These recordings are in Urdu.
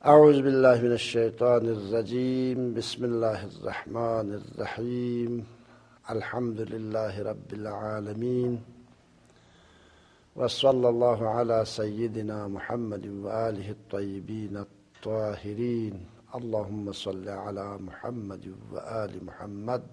اعوذ باللہ من الشیطان الرجیم بسم اللہ الرحمن الرحیم الحمد للہ رب العالمین وصلی اللہ علی سیدنا محمد وآلہ الطیبین الطاہرین اللہم صل علی محمد وآل محمد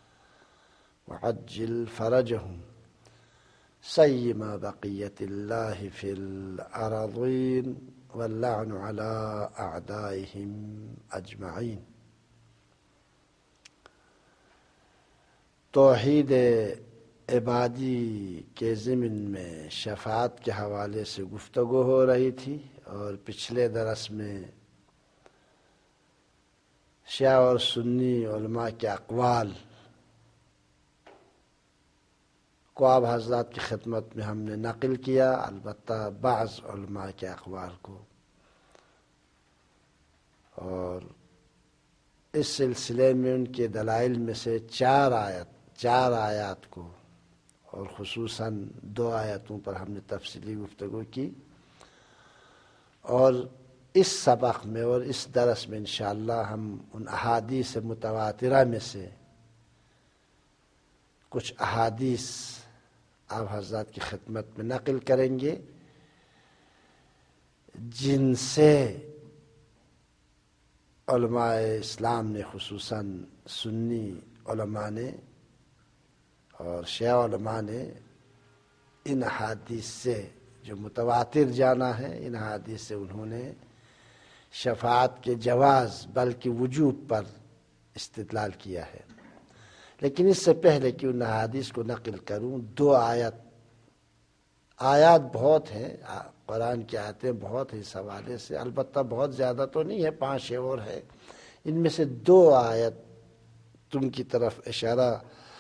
وعجل فرجہم سیما بقیت اللہ فی الارضین واللعن على اعدائهم اجمعین۔ توحید عبادی کے ضمن میں شفاعت کے حوالے سے گفتگو ہو رہی تھی، اور پچھلے درس میں شیعہ اور سنی علماء کے اقوال کو آپ حضرات کی خدمت میں ہم نے نقل کیا، البتہ بعض علماء کے اقوال کو، اور اس سلسلے میں ان کے دلائل میں سے چار آیات کو، اور خصوصاً 2 آیتوں پر ہم نے تفصیلی گفتگو کی، اور اس سبق میں اور اس درس میں انشاءاللہ ہم ان احادیث متواترہ میں سے کچھ احادیث آپ حضرات کی خدمت میں نقل کریں گے، جن سے علماء اسلام نے، خصوصاً سنی علماء نے اور شیعہ علماء نے، ان احادیث سے جو متواتر جانا ہے، ان احادیث سے انہوں نے شفاعت کے جواز بلکہ وجوب پر استدلال کیا ہے۔ لیکن اس سے پہلے کہ ان احادیث کو نقل کروں، 2 آیات بہت ہیں، قرآن کی آیتیں بہت ہیں اس حوالے سے، البتہ بہت زیادہ تو نہیں ہے، 5 اور ہے، ان میں سے 2 آیت تم کی طرف اشارہ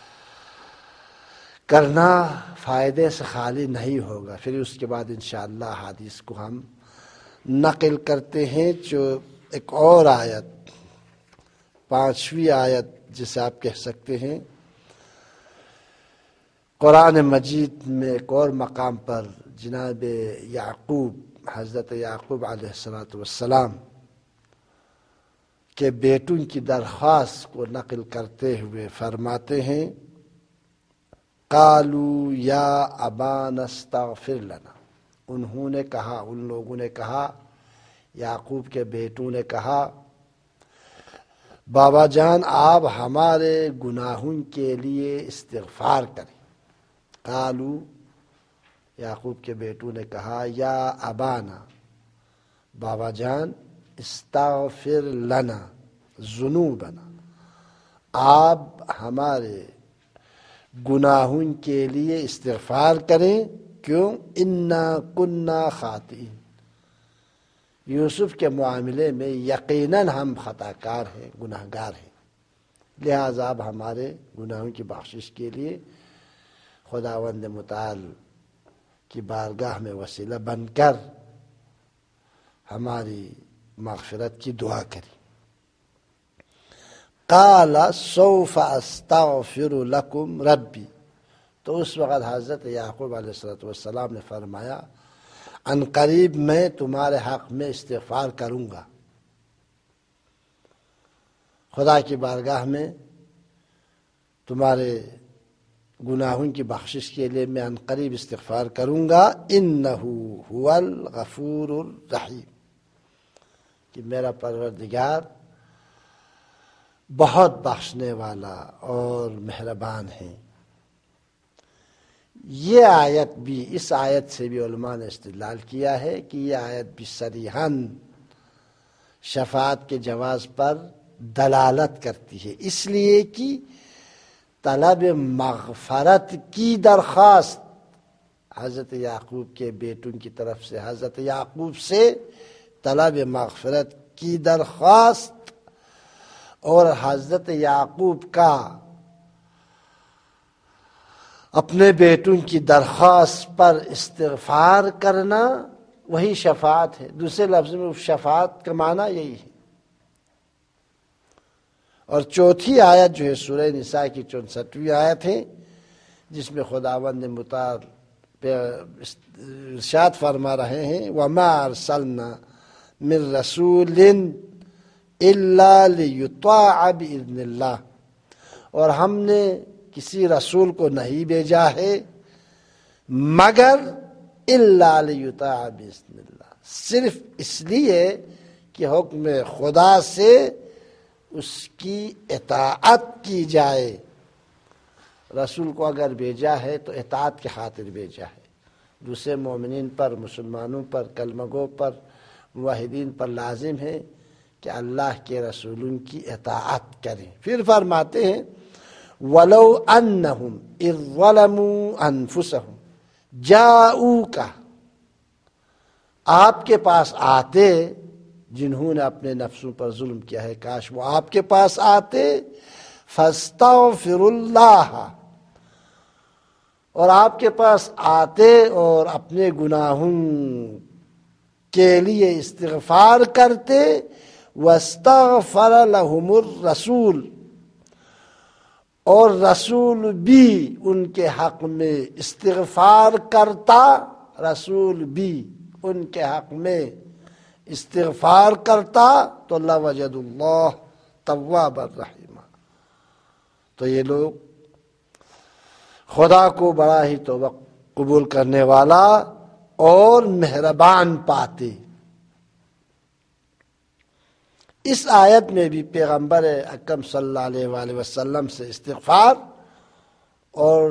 کرنا فائدے سے خالی نہیں ہوگا۔ پھر اس کے بعد انشاءاللہ حدیث کو ہم نقل کرتے ہیں، جو ایک اور آیت، 5ویں آیت جسے آپ کہہ سکتے ہیں، قرآن مجید میں ایک اور مقام پر جناب یعقوب، حضرت یعقوب علیہ السلام کے بیٹوں کی درخواست کو نقل کرتے ہوئے فرماتے ہیں، قالوا یا ابانا استغفر لنا، انہوں نے کہا، ان لوگوں نے کہا، یعقوب کے بیٹوں نے کہا، بابا جان آپ ہمارے گناہوں کے لیے استغفار کریں۔ قالو، یعقوب کے بیٹوں نے کہا، یا ابانا، بابا جان، استغفر لنا ذنوبنا، آپ ہمارے گناہوں کے لیے استغفار کریں، کیوں؟ انا کنا خاطئین، یوسف کے معاملے میں یقیناً ہم خطا کار ہیں، گناہ گار ہیں، لہذا اب ہمارے گناہوں کی بخشش کے لیے خداوند متعال کی بارگاہ میں وسیلہ بن کر ہماری مغفرت کی دعا کریں۔ قال سوف استغفر لکم ربی، تو اس وقت حضرت یعقوب علیہ السلام نے فرمایا، ان قریب میں تمہارے حق میں استغفار کروں گا، خدا کی بارگاہ میں تمہارے گناہوں کی بخشش کے لیے میں ان قریب استغفار کروں گا، انہ هو الغفور الرحیم، کہ میرا پروردگار بہت بخشنے والا اور مہربان ہے۔ یہ آیت بھی، اس آیت سے بھی علماء نے استدلال کیا ہے کہ یہ آیت بھی صریحاً شفاعت کے جواز پر دلالت کرتی ہے، اس لیے کہ طلب مغفرت کی درخواست حضرت یعقوب کے بیٹوں کی طرف سے، حضرت یعقوب سے طلب مغفرت کی درخواست، اور حضرت یعقوب کا اپنے بیٹوں کی درخواست پر استغفار کرنا، وہی شفاعت ہے۔ دوسرے لفظ میں شفاعت کا معنی یہی ہے۔ اور 4تھی آیت جو ہے سورہ نساء کی 64ویں آیت ہے، جس میں خداوند متعال ارشاد فرما رہے ہیں، وَمَا أَرْسَلْنَا من رسول الا لیطاع باذن اللہ، اور ہم نے کسی رسول کو نہیں بھیجا ہے مگر الا لیطاع باذن اللہ، صرف اس لیے کہ حکم خدا سے اس کی اطاعت کی جائے۔ رسول کو اگر بھیجا ہے تو اطاعت کی خاطر بھیجا ہے، دوسرے مومنین پر، مسلمانوں پر، کلمہ گو پر، موحدین پر لازم ہے کہ اللہ کے رسولوں کی اطاعت کریں۔ پھر فرماتے ہیں وَلَوْ أَنَّهُمْ إِذْ ظَلَمُوا أَنفُسَهُمْ جَاءُوكَ، آپ کے پاس آتے جنہوں نے اپنے نفسوں پر ظلم کیا ہے، کاش وہ آپ کے پاس آتے، فَاسْتَغْفِرُوا اللَّهَ، اور آپ کے پاس آتے اور اپنے گناہوں کے لیے استغفار کرتے، وَاسْتَغْفَرَ لَهُمُ الرَّسُولُ، اور رسول بھی ان کے حق میں استغفار کرتا، رسول بھی ان کے حق میں استغفار کرتا، تو لَوَجَدُ اللَّهَ تَوَّابًا رَحِيمًا، تو یہ لوگ خدا کو بڑا ہی توبہ قبول کرنے والا اور مہربان پاتے۔ اس آیت میں بھی پیغمبر اکرم صلی اللہ علیہ وآلہ وسلم سے استغفار اور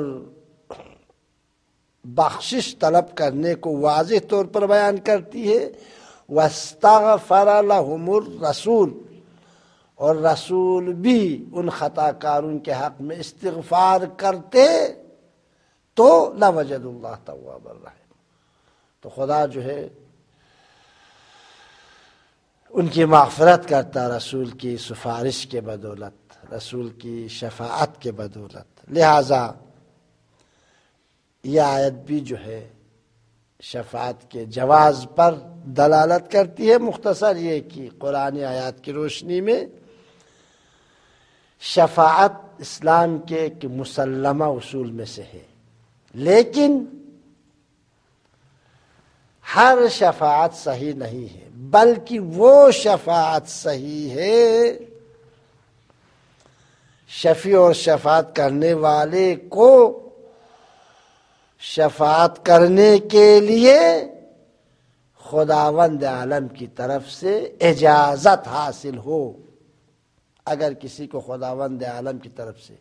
بخشش طلب کرنے کو واضح طور پر بیان کرتی ہے۔ وَاسْتَغْفَرَ لَهُمُ الرَّسُولُ، اور رسول بھی ان خطا کاروں کے حق میں استغفار کرتے تو لَوَجَدُ اللَّهَ تَوَّابًا رَحِيمًا، تو خدا جو ہے ان کی مغفرت کرتا رسول کی سفارش کے بدولت، رسول کی شفاعت کے بدولت۔ لہذا یہ آیت بھی جو ہے شفاعت کے جواز پر دلالت کرتی ہے۔ مختصر یہ کہ قرآن آیات کی روشنی میں شفاعت اسلام کے ایک مسلمہ اصول میں سے ہے، لیکن ہر شفاعت صحیح نہیں ہے، بلکہ وہ شفاعت صحیح ہے شفیع اور شفاعت کرنے والے کو شفاعت کرنے کے لیے خداوند عالم کی طرف سے اجازت حاصل ہو۔ اگر کسی کو خداوند عالم کی طرف سے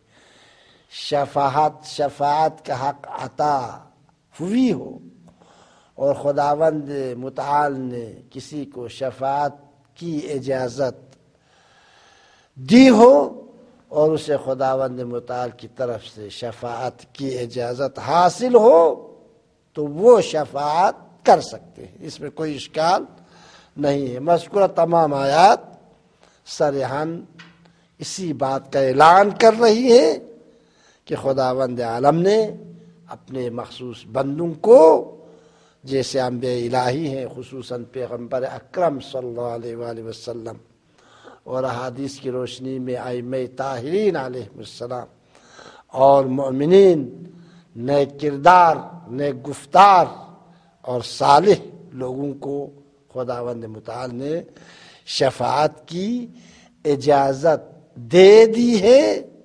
شفاعت کا حق عطا ہوئی ہو اور خداوند متعال نے کسی کو شفاعت کی اجازت دی ہو اور اسے خداوند متعال کی طرف سے شفاعت کی اجازت حاصل ہو تو وہ شفاعت کر سکتے ہیں، اس میں کوئی اشکال نہیں ہے۔ مذکورہ تمام آیات صریحاً اسی بات کا اعلان کر رہی ہے کہ خداوند عالم نے اپنے مخصوص بندوں کو، جیسے انبیاء الہی ہیں، خصوصاً پیغمبر اکرم صلی اللہ علیہ وآلہ وسلم، اور احادیث کی روشنی میں ائمہ طاہرین علیہ السلام اور مومنین، نیک کردار، نیک گفتار اور صالح لوگوں کو خداوند متعال نے شفاعت کی اجازت دے دی ہے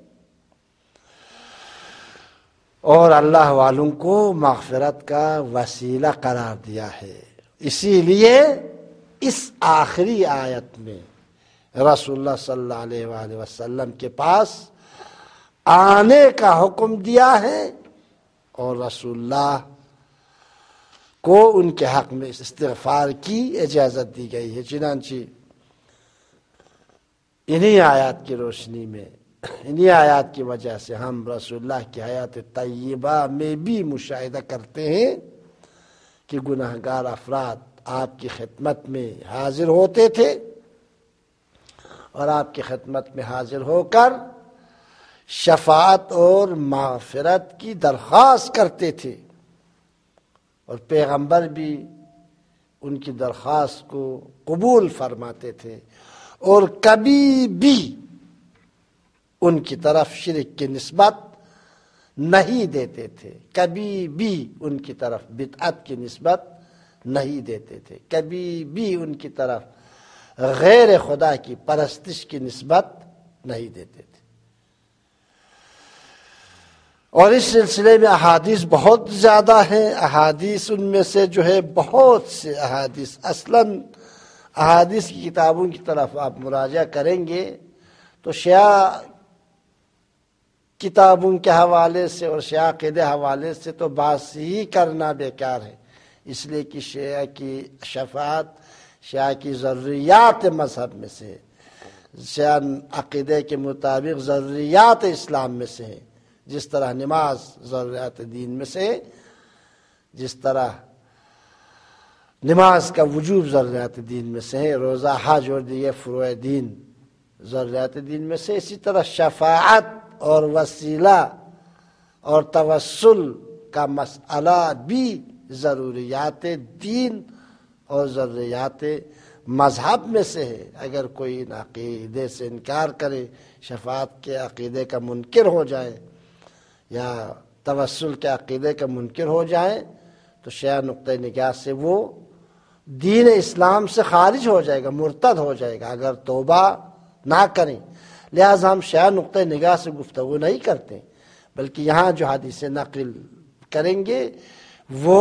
اور اللہ والوں کو مغفرت کا وسیلہ قرار دیا ہے۔ اسی لیے اس آخری آیت میں رسول اللہ صلی اللہ علیہ وآلہ وسلم کے پاس آنے کا حکم دیا ہے اور رسول اللہ کو ان کے حق میں استغفار کی اجازت دی گئی ہے۔ چنانچہ انہی آیات کی روشنی میں، انہی آیات کی وجہ سے ہم رسول اللہ کی حیات طیبہ میں بھی مشاہدہ کرتے ہیں کہ گناہگار افراد آپ کی خدمت میں حاضر ہوتے تھے اور آپ کی خدمت میں حاضر ہو کر شفاعت اور مغفرت کی درخواست کرتے تھے، اور پیغمبر بھی ان کی درخواست کو قبول فرماتے تھے اور کبھی بھی ان کی طرف شرک کی نسبت نہیں دیتے تھے، کبھی بھی ان کی طرف بدعت کی نسبت نہیں دیتے تھے، کبھی بھی ان کی طرف غیر خدا کی پرستش کی نسبت نہیں دیتے تھے۔ اور اس سلسلے میں احادیث بہت زیادہ ہیں۔ احادیث ان میں سے جو ہے بہت سے احادیث، اصلاً احادیث کی کتابوں کی طرف آپ مراجعہ کریں گے تو شیعہ کتابوں کے حوالے سے اور شیعہ عقیدے حوالے سے تو بحث ہی کرنا بیکار ہے، اس لیے کہ شیعہ کی شفاعت شیعہ کی ضروریات مذہب میں سے، شیعہ عقیدے کے مطابق ضروریات اسلام میں سے ہے، جس طرح نماز ضروریات دین میں سے، جس طرح نماز کا وجوب ضروریات دین میں سے ہے، روزہ حج اور دیگر فروع دین ضروریات دین میں سے، اسی طرح شفاعت اور وسیلہ اور توسل کا مسئلہ بھی ضروریات دین اور ضروریات مذہب میں سے ہے۔ اگر کوئی ان عقیدے سے انکار کرے، شفاعت کے عقیدے کا منکر ہو جائے یا توسل کے عقیدے کا منکر ہو جائے تو شیعہ نقطۂ نگاہ سے وہ دین اسلام سے خارج ہو جائے گا، مرتد ہو جائے گا اگر توبہ نہ کریں۔ لہٰذا ہم شیعہ نقطۂ نگاہ سے گفتگو نہیں کرتے، بلکہ یہاں جو حدیث نقل کریں گے وہ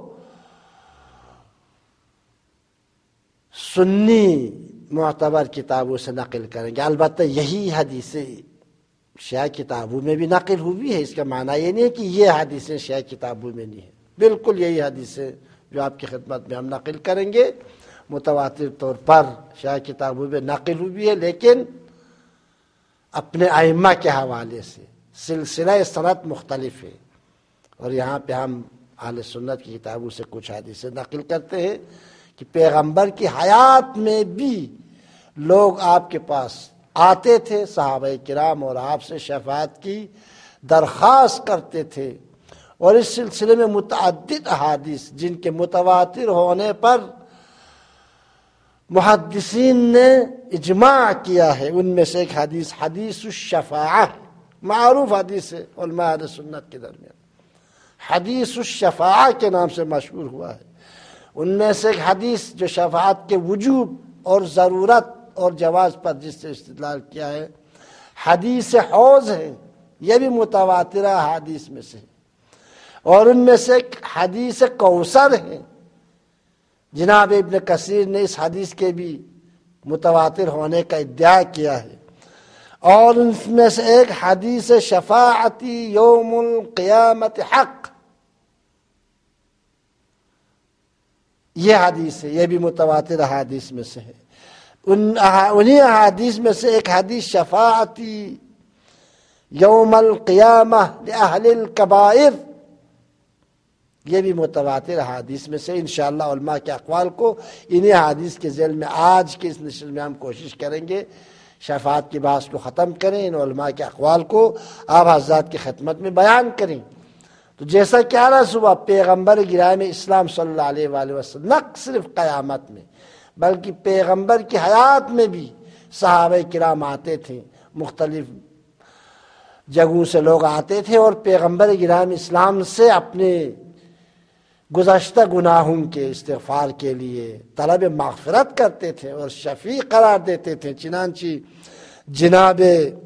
سنی معتبر کتابوں سے نقل کریں گے۔ البتہ یہی حدیثیں شیعہ کتابوں میں بھی نقل ہوئی ہے، اس کا معنی یہ نہیں ہے کہ یہ حدیثیں شیعہ کتابوں میں نہیں ہیں، بالکل یہی حدیثیں جو آپ کی خدمت میں ہم نقل کریں گے متواتر طور پر شیعہ کتابوں میں نقل ہوئی ہے، لیکن اپنے ائمہ کے حوالے سے سلسلہ سند مختلف ہے۔ اور یہاں پہ ہم اہل سنت کی کتابوں سے کچھ حدیثیں نقل کرتے ہیں کہ پیغمبر کی حیات میں بھی لوگ آپ کے پاس آتے تھے، صحابہ کرام، اور آپ سے شفاعت کی درخواست کرتے تھے، اور اس سلسلے میں متعدد احادیث جن کے متواتر ہونے پر محدثین نے اجماع کیا ہے، ان میں سے ایک حدیث حدیث الشفاعہ معروف حدیث ہے علماء اہل سنت کے درمیان، حدیث الشفاعہ کے نام سے مشہور ہوا ہے۔ ان میں سے ایک حدیث جو شفاعت کے وجوب اور ضرورت اور جواز پر جس سے استدلال کیا ہے حدیث حوض ہے، یہ بھی متواترہ حدیث میں سے، اور ان میں سے ایک حدیث کوثر ہے۔ جناب ابن کثیر نے اس حدیث کے بھی متواتر ہونے کا ادعا کیا ہے، اور ان میں سے ایک حدیث شفاعتی یوم القیامت حق، یہ حدیث ہے، یہ بھی متواتر احادیث میں سے ہے۔ انہی احادیث میں سے ایک حدیث شفاعتی یوم القیامہ لأہل الکبائر، یہ بھی متواتر حدیث میں سے۔ انشاءاللہ علماء کے اقوال کو انہی حدیث کے ذیل میں آج کے اس نشر میں ہم کوشش کریں گے شفاعت کی بحث کو ختم کریں، ان علماء کے اقوال کو آپ حضرات کی خدمت میں بیان کریں۔ تو جیسا کہ عرض ہوا، پیغمبر گرامی اسلام صلی اللہ علیہ وآلہ وسلم نہ صرف قیامت میں بلکہ پیغمبر کی حیات میں بھی صحابہ کرام آتے تھے، مختلف جگہوں سے لوگ آتے تھے اور پیغمبر گرامی اسلام سے اپنے گزشتہ گناہوں کے استغفار کے لیے طلب مغفرت کرتے تھے اور شفیع قرار دیتے تھے۔ چنانچہ جناب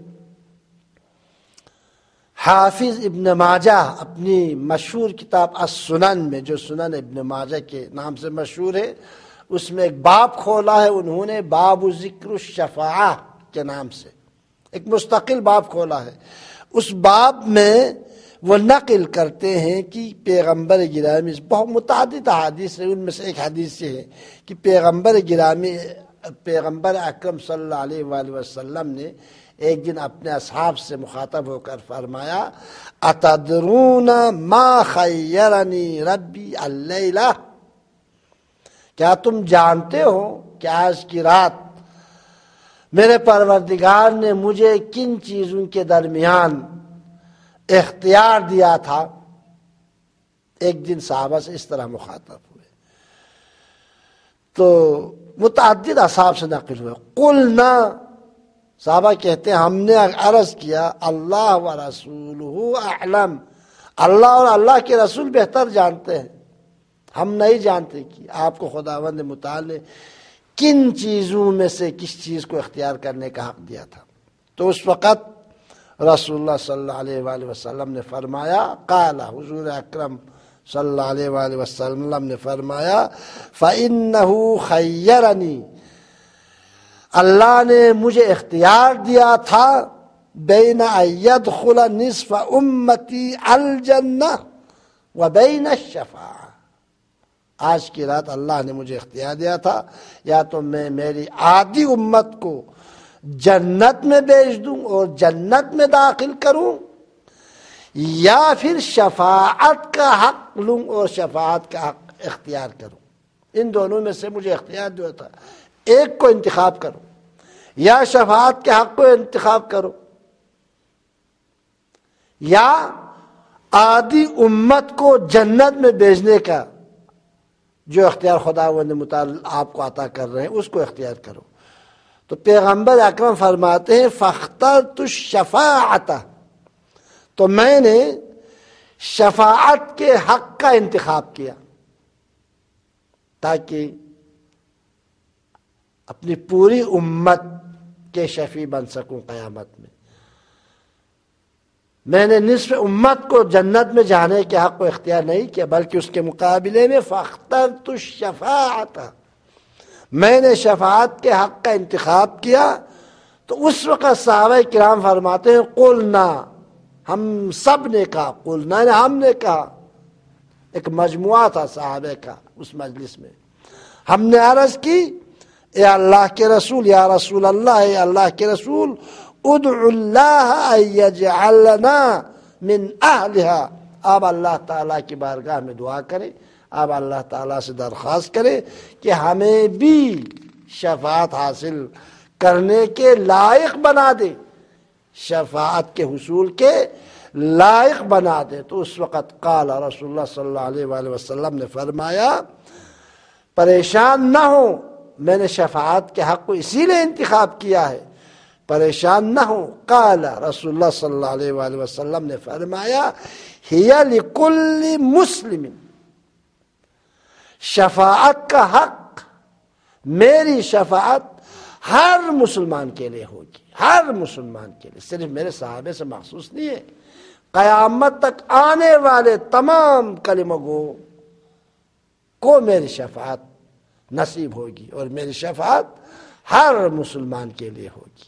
حافظ ابن ماجہ اپنی مشہور کتاب السنن میں، جو سنن ابن ماجہ کے نام سے مشہور ہے، اس میں ایک باب کھولا ہے انہوں نے، باب ذکر الشفاعہ کے نام سے ایک مستقل باب کھولا ہے۔ اس باب میں وہ نقل کرتے ہیں کہ پیغمبر گرامی، بہت متعدد حدیث ہے، ان میں سے ایک حدیث یہ ہے کہ پیغمبر گرامی، پیغمبر اکرم صلی اللہ علیہ وآلہ وسلم نے ایک دن اپنے اصحاب سے مخاطب ہو کر فرمایا، اتدرون ما خیرنی ربی اللیلہ، کیا تم جانتے ہو کہ آج کی رات میرے پروردگار نے مجھے کن چیزوں کے درمیان اختیار دیا تھا؟ ایک دن صحابہ سے اس طرح مخاطب ہوئے تو متعدد اصحاب سے نقل ہوئے، قلنا، صحابہ کہتے ہیں ہم نے عرض کیا، اللہ و رسولہ اعلم، اللہ اور اللہ کے رسول بہتر جانتے ہیں۔ ہم نہیں جانتے کہ آپ کو خداوند متعال نے کن چیزوں میں سے کس چیز کو اختیار کرنے کا حق دیا تھا۔ تو اس وقت رسول اللہ صلی اللہ علیہ وآلہ وسلم نے فرمایا، قال، حضور اکرم صلی اللہ علیہ وآلہ وسلم نے فرمایا، فَإِنَّهُ خَيَّرَنِي، اللہ نے مجھے اختیار دیا تھا، بین ان يدخل نصف امتی الجنہ وبین الشفاعہ، آج کی رات اللہ نے مجھے اختیار دیا تھا یا تو میں میری آدھی امت کو جنت میں بھیج دوں اور جنت میں داخل کروں، یا پھر شفاعت کا حق لوں اور شفاعت کا حق اختیار کروں۔ ان دونوں میں سے مجھے اختیار دیا تھا، ایک کو انتخاب کرو، یا شفاعت کے حق کو انتخاب کرو یا آدھی امت کو جنت میں بھیجنے کا جو اختیار خداوند متعال آپ کو عطا کر رہے ہیں اس کو اختیار کرو۔ تو پیغمبر اکرم فرماتے ہیں فاخترت الشفاعۃ، تو میں نے شفاعت کے حق کا انتخاب کیا تاکہ اپنی پوری امت کے شفیع بن سکوں قیامت میں۔ میں نے نصف امت کو جنت میں جانے کے حق کو اختیار نہیں کیا، بلکہ اس کے مقابلے میں فاخترت الشفاعۃ، میں نے شفاعت کے حق کا انتخاب کیا۔ تو اس وقت صحابہ کرام فرماتے ہیں قلنا، ہم سب نے کہا، قلنا نے ہم نے کہا، ایک مجموعہ تھا صحابہ کا اس مجلس میں، ہم نے عرض کی، اے اللہ کے رسول، یا رسول اللہ، اے اللہ کے رسول، ادعو اللہ ان یجعلنا من اہلہا، آپ اللہ تعالیٰ کی بارگاہ میں دعا کریں، آپ اللہ تعالیٰ سے درخواست کریں کہ ہمیں بھی شفاعت حاصل کرنے کے لائق بنا دے، شفاعت کے حصول کے لائق بنا دے۔ تو اس وقت قال رسول اللہ صلی اللہ علیہ وآلہ وسلم نے فرمایا، پریشان نہ ہو، میں نے شفاعت کے حق کو اسی لیے انتخاب کیا ہے، پریشان نہ ہو۔ قال رسول اللہ صلی اللہ علیہ وآلہ وسلم نے فرمایا، ہی لکل مسلم، شفاعت کا حق، میری شفاعت ہر مسلمان کے لیے ہوگی، ہر مسلمان کے لیے، صرف میرے صحابے سے مخصوص نہیں ہے، قیامت تک آنے والے تمام کلمہ گو کو میری شفاعت نصیب ہوگی، اور میری شفاعت ہر مسلمان کے لیے ہوگی۔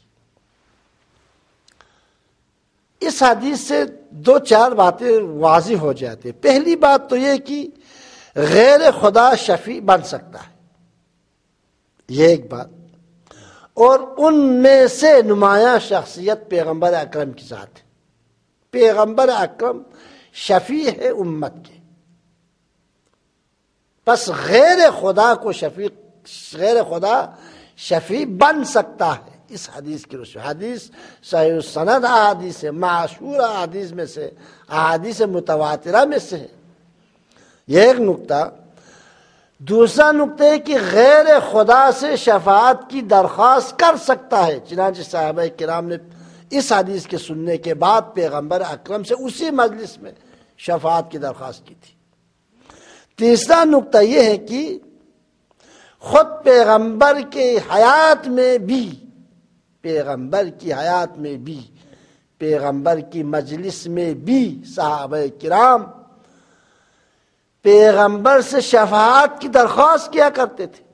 اس حدیث سے دو چار باتیں واضح ہو جاتی ہیں۔ پہلی بات تو یہ کہ غیر خدا شفیع بن سکتا ہے، یہ ایک بات، اور ان میں سے نمایاں شخصیت پیغمبر اکرم کی ذات ہے۔ پیغمبر اکرم شفیع ہے امت کے، بس غیر خدا کو غیر خدا شفیع بن سکتا ہے۔ اس حدیث کی روشنی، حدیث صحیح السند احادیث ہے، مشہور احادیث میں سے، احادیث متواترہ میں سے ہے، یہ ایک نقطہ۔ دوسرا نقطہ ہے کہ غیر خدا سے شفاعت کی درخواست کر سکتا ہے، چنانچہ صحابہ کرام نے اس حدیث کے سننے کے بعد پیغمبر اکرم سے اسی مجلس میں شفاعت کی درخواست کی تھی۔ تیسرا نقطہ یہ ہے کہ خود پیغمبر کی حیات میں بھی، پیغمبر کی حیات میں بھی، پیغمبر کی مجلس میں بھی صحابہ کرام پیغمبر سے شفاعت کی درخواست کیا کرتے تھے۔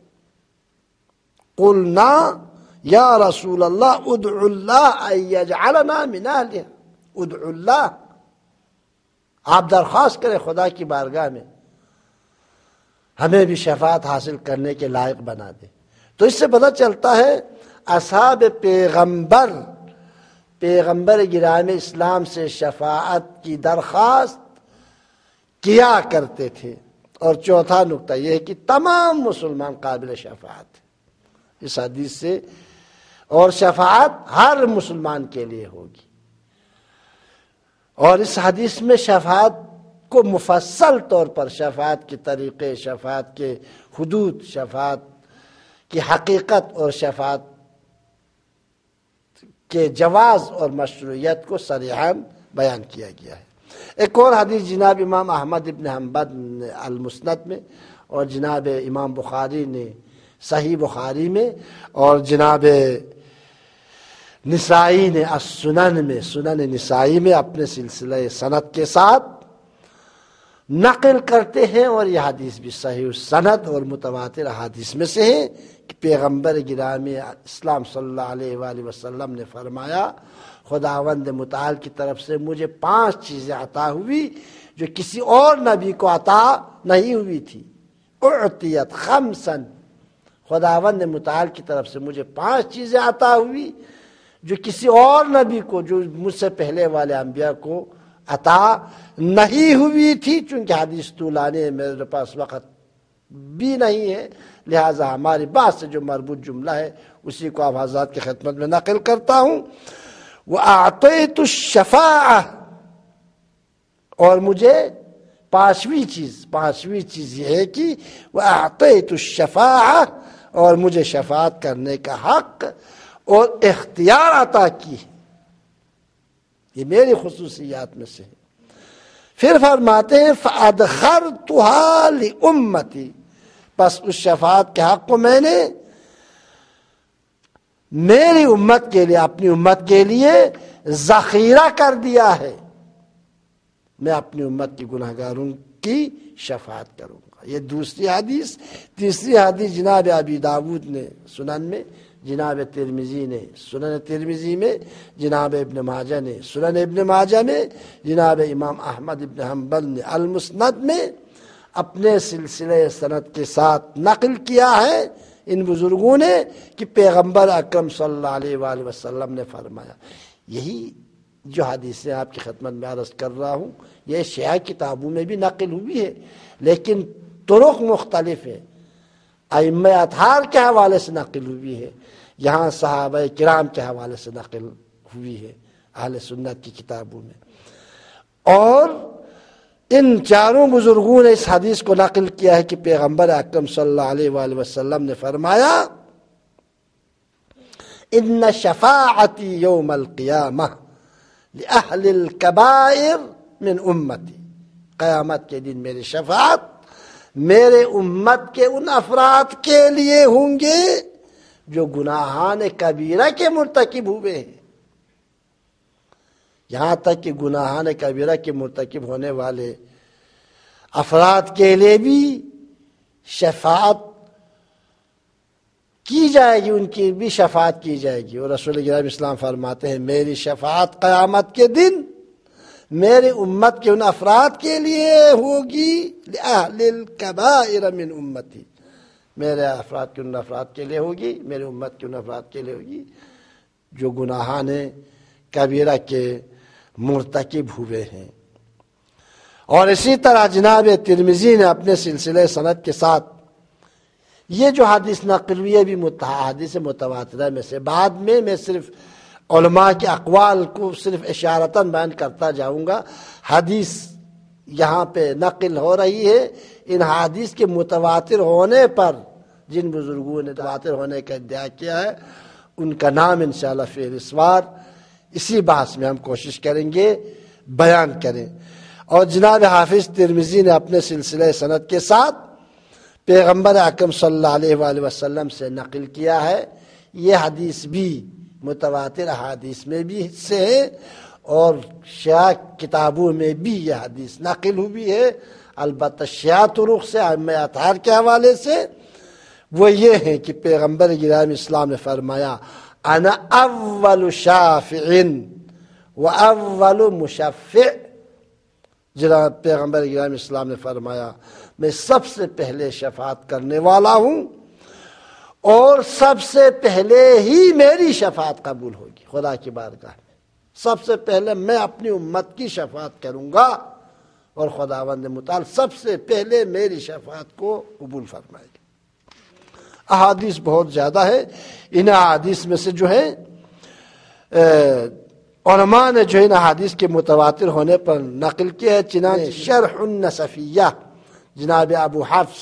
قلنا یا رسول اللہ ادعو اللہ ان یجعلنا من اہلہا، ادعو اللہ، آپ درخواست کریں خدا کی بارگاہ میں ہمیں بھی شفاعت حاصل کرنے کے لائق بنا دے۔ تو اس سے پتہ چلتا ہے اصحاب پیغمبر گرامی اسلام سے شفاعت کی درخواست کیا کرتے تھے۔ اور چوتھا نقطہ یہ ہے کہ تمام مسلمان قابل شفاعت ہیں اس حدیث سے، اور شفاعت ہر مسلمان کے لیے ہوگی۔ اور اس حدیث میں شفاعت کو مفصل طور پر، شفاعت کے طریقے، شفاعت کے حدود، شفاعت کی حقیقت اور شفاعت کے جواز اور مشروعیت کو صریحاً بیان کیا گیا ہے۔ ایک اور حدیث جناب امام احمد ابن حنبل نے المسند میں، اور جناب امام بخاری نے صحیح بخاری میں، اور جناب نسائی نے السنن میں، سنن نسائی میں اپنے سلسلہ سند کے ساتھ نقل کرتے ہیں، اور یہ حدیث بھی صحیح السند اور متواتر احادیث میں سے ہے کہ پیغمبر گرامی اسلام صلی اللہ علیہ وآلہ وسلم نے فرمایا خداوند متعال کی طرف سے مجھے 5 چیزیں عطا ہوئی جو کسی اور نبی کو عطا نہیں ہوئی تھی۔ اعطیت خمسا، خداوند متعال کی طرف سے مجھے 5 چیزیں عطا ہوئی جو کسی اور نبی کو، جو مجھ سے پہلے والے انبیاء کو عطا نہیں ہوئی تھی۔ چونکہ حدیث طولانی ہے، میرے پاس وقت بھی نہیں ہے، لہٰذا ہماری بات سے جو مربوط جملہ ہے اسی کو آپ حضرات کی خدمت میں نقل کرتا ہوں۔ وَأَعْطَيْتُ الشَّفَاعَةَ، اور مجھے پانچویں چیز یہ ہے کہ وَأَعْطَيْتُ الشَّفَاعَةَ، اور مجھے شفاعت کرنے کا حق اور اختیار عطا کی، یہ میری خصوصیات میں سے ہے۔ پھر فرماتے ہیں فَأَدْخَرْتُهَا لِأُمَّتِي، بس اس شفاعت کے حق کو میں نے میری امت کے لیے، اپنی امت کے لیے ذخیرہ کر دیا ہے، میں اپنی امت کی گناہگاروں کی شفاعت کروں گا۔ یہ دوسری حدیث۔ تیسری حدیث جناب ابی داود نے سنن میں، جناب ترمذی نے سنن ترمذی میں، جناب ابن ماجہ نے سنن ابن ماجہ میں، جناب امام احمد ابن حنبل نے المسند میں اپنے سلسلہ سند کے ساتھ نقل کیا ہے ان بزرگوں نے کہ پیغمبر اکرم صلی اللہ علیہ وآلہ وسلم نے فرمایا۔ یہی جو حدیثیں آپ کی خدمت میں عرض کر رہا ہوں یہ شیعہ کتابوں میں بھی نقل ہوئی ہے، لیکن طرق مختلف ہیں، ائمہ اطہار کے حوالے سے نقل ہوئی ہے، یہاں صحابہ کرام کے حوالے سے نقل ہوئی ہے اہل سنت کی کتابوں میں۔ اور ان چاروں بزرگوں نے اس حدیث کو نقل کیا ہے کہ پیغمبر اکرم صلی اللہ علیہ وآلہ وسلم نے فرمایا ان شفاعتی یوم القیامہ لأہل الکبائر من امتی، قیامت کے دن میری شفاعت میرے امت کے ان افراد کے لیے ہوں گے جو گناہان کبیرہ کے مرتکب ہوئے ہیں۔ یہاں تک کہ گناہان کبیرہ کے مرتکب ہونے والے افراد کے لیے بھی شفاعت کی جائے گی، ان کی بھی شفاعت کی جائے گی۔ اور رسول کریم اسلام فرماتے ہیں میری شفاعت قیامت کے دن میرے امت کے ان افراد کے لیے ہوگی لأہل الکبائر من امتی، میرے افراد کے ان افراد کے لیے ہوگی، میرے امت کے ان افراد کے لیے ہوگی جو گناہان کبیرہ کے مرتکب ہوئے ہیں۔ اور اسی طرح جناب ترمذی نے اپنے سلسلے سند کے ساتھ یہ جو حدیث نقل ہوئی ہے بھی حدیث متواترہ میں سے، بعد میں صرف علماء کے اقوال کو صرف اشارتاً بیان کرتا جاؤں گا۔ حدیث یہاں پہ نقل ہو رہی ہے، ان حدیث کے متواتر ہونے پر جن بزرگوں نے متواتر ہونے کا ادعا کیا ہے ان کا نام انشاءاللہ فہرستوار اسی بحث میں ہم کوشش کریں گے بیان کریں۔ اور جناب حافظ ترمذی نے اپنے سلسلہ سند کے ساتھ پیغمبر اکرم صلی اللہ علیہ وآلہ وسلم سے نقل کیا ہے، یہ حدیث بھی متواتر احادیث میں بھی سے ہے اور شیعہ کتابوں میں بھی یہ حدیث نقل ہوئی ہے، البتہ شیعہ طرق سے ائمہ اطہار کے حوالے سے وہ یہ ہے کہ پیغمبر گرامی اسلام نے فرمایا انا اول شافع و اول مشفع، جناب پیغمبر گرامی اسلام نے فرمایا میں سب سے پہلے شفاعت کرنے والا ہوں اور سب سے پہلے ہی میری شفاعت قبول ہوگی خدا کی بارگاہ میں، سب سے پہلے میں اپنی امت کی شفاعت کروں گا اور خداوند متعال سب سے پہلے میری شفاعت کو قبول فرمائے گا۔ احادیث بہت زیادہ ہے، ان احادیث میں سے جو ہے علماء نے جو ان احادیث کے متواتر ہونے پر نقل کیا ہے، چنانچہ شرح النصفیہ جناب ابو حفص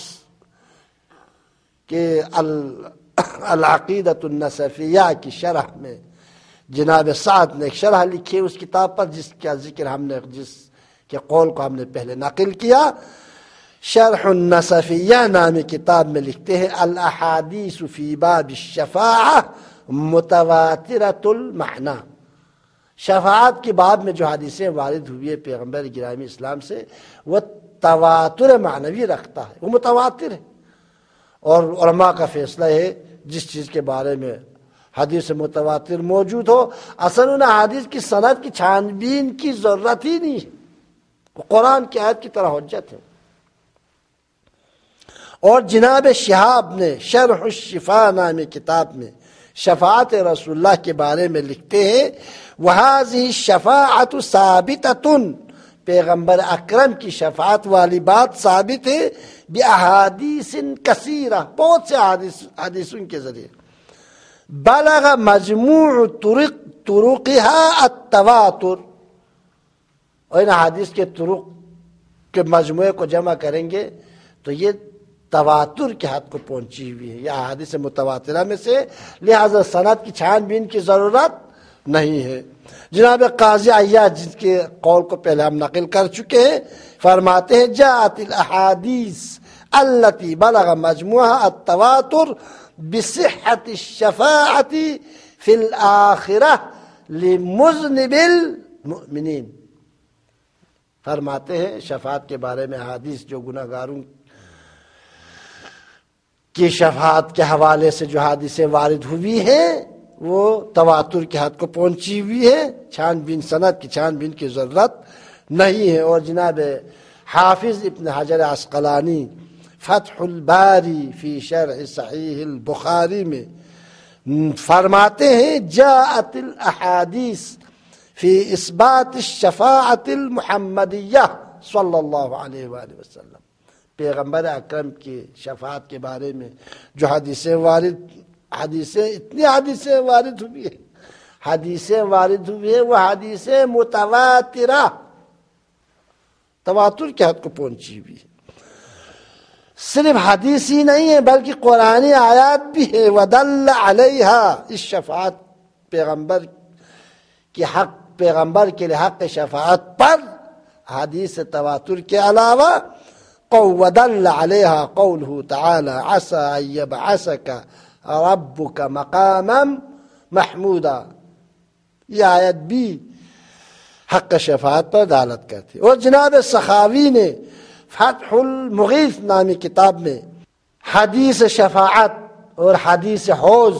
کہ العقیدۃ النصفیہ کی شرح میں جناب سعد نے ایک شرح لکھی اس کتاب پر جس کا ذکر ہم نے جس کہ قول کو ہم نے پہلے نقل کیا۔ شرح النصفیہ نامی کتاب میں لکھتے ہیں الاحادیث فی باب الشفاعہ متواترۃ المعنی، شفاعت کی باب میں جو حدیثیں وارد ہوئی ہے پیغمبر گرامی اسلام سے وہ تواتر معنوی رکھتا ہے، وہ متواتر ہے۔ اور علماء کا فیصلہ ہے جس چیز کے بارے میں حدیث متواتر موجود ہو، اصل ان حدیث کی سند کی چھان بین کی ضرورت ہی نہیں ہے، وہ قرآن کی آیت کی طرح حجت ہے۔ اور جناب شہاب نے شرح الشفاء نامی کتاب میں شفاعت رسول اللہ کے بارے میں لکھتے ہیں وَهَذِهِ الشَّفَاعَةُ ثَابِتَةٌ، پیغمبر اکرم کی شفاعت والی بات ثابت ہے بِأَحَادِيثٍ كَثِيرَةٍ، بہت سے حدیثوں کے ذریعے، بلغ مجموع طرقها التواتر، اور ان حدیث کے طرق کے مجموعے کو جمع کریں گے تو یہ تواتر کے حد کو پہنچی ہوئی ہے، یہ احادیث متواترہ میں سے، لہذا سند کی چھان بین کی ضرورت نہیں ہے۔ جناب قاضی عیاض جن کے قول کو پہلے ہم نقل کر چکے ہیں، فرماتے ہیں جاءت الاحادیث التي بلغ مجموعها التواتر بصحة الشفاعة في الآخرة لمذنب المؤمنین، فرماتے ہیں شفاعت کے بارے میں حدیث جو گناہ گاروں کی شفاعت کے حوالے سے جو حدیثیں وارد ہوئی ہیں وہ تواتر کے حد کو پہنچی ہوئی ہے، چھان بین سند کی چھان بین کی ضرورت نہیں ہے۔ اور جناب حافظ ابن حجر عسقلانی فتح الباری فی شرح صحیح البخاری میں فرماتے ہیں جاءت الاحادیث فی اثبات الشفاعت المحمدیہ صلی اللہ علیہ وآلہ وسلم، پیغمبر اکرم کی شفاعت کے بارے میں جو حدیثیں اتنی حدیثیں وارد ہوئی ہیں، حدیثیں وارد ہوئی ہیں وہ حدیثیں متواترہ، تواتر کے حد کو پہنچی ہوئی ہے۔ صرف حدیث ہی نہیں ہے بلکہ قرآنی آیات بھی ہے، وَدَلَّ عَلَيْهَا، اس شفاعت پیغمبر کے لیے حق شفاعت پر حدیث تواتر کے علاوہ وَدَلَّ عَلَيْهَا قَوْلُهُ تَعَالَى عَسَىٰ أَن يَبْعَثَكَ رَبُّكَ مَقَامًا مَحْمُودًا، یہ آیت بھی حق شفاعت پر دلالت کرتی۔ اور جناب سخاوی نے فتح المغیث نامی کتاب میں حدیث شفاعت اور حدیث حوض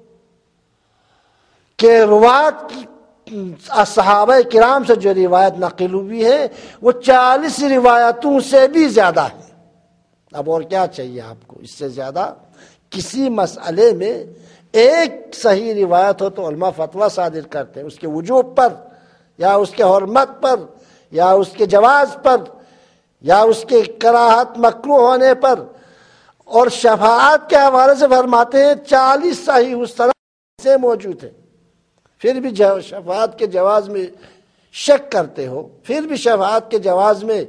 کے روایت صحابہ کرام سے جو روایت نقل ہوئی ہے وہ 40 روایتوں سے بھی زیادہ ہے۔ اب اور کیا چاہیے آپ کو اس سے زیادہ؟ کسی مسئلے میں ایک صحیح روایت ہو تو علماء فتویٰ صادر کرتے ہیں اس کے وجوب پر یا اس کے حرمت پر یا اس کے جواز پر یا اس کے کراہت مکروہ ہونے پر، اور شفاعت کے حوالے سے فرماتے ہیں 40 صحیح مستند سے موجود ہیں، پھر بھی شفاعت کے جواز میں شک کرتے ہو، پھر بھی شفاعت کے جواز میں